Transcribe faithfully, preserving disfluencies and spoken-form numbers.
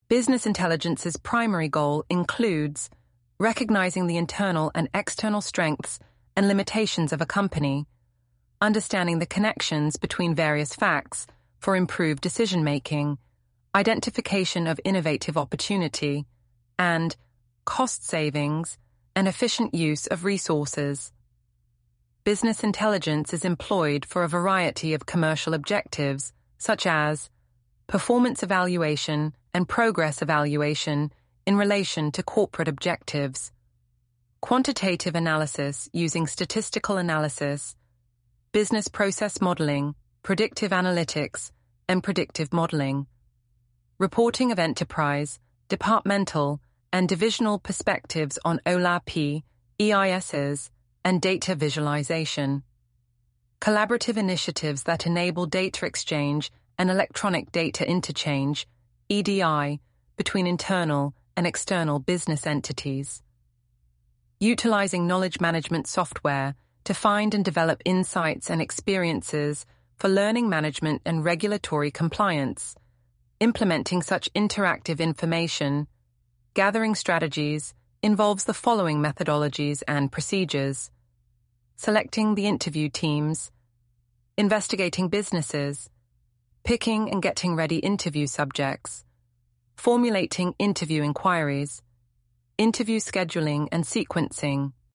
Business intelligence's primary goal includes recognizing the internal and external strengths and limitations of a company, understanding the connections between various facts for improved decision-making, identification of innovative opportunity, and cost savings and efficient use of resources. Business intelligence is employed for a variety of commercial objectives, such as performance evaluation and progress evaluation in relation to corporate objectives, quantitative analysis using statistical analysis, business process modeling, predictive analytics, and predictive modeling, reporting of enterprise, departmental, and divisional perspectives on O L A P, E I Ss, and data visualization, collaborative initiatives that enable data exchange and electronic data interchange, E D I, between internal and external business entities. Utilizing knowledge management software to find and develop insights and experiences for learning management and regulatory compliance, implementing such interactive information, gathering strategies involves the following methodologies and procedures: selecting the interview teams, investigating businesses, picking and getting ready interview subjects, formulating interview inquiries, interview scheduling and sequencing,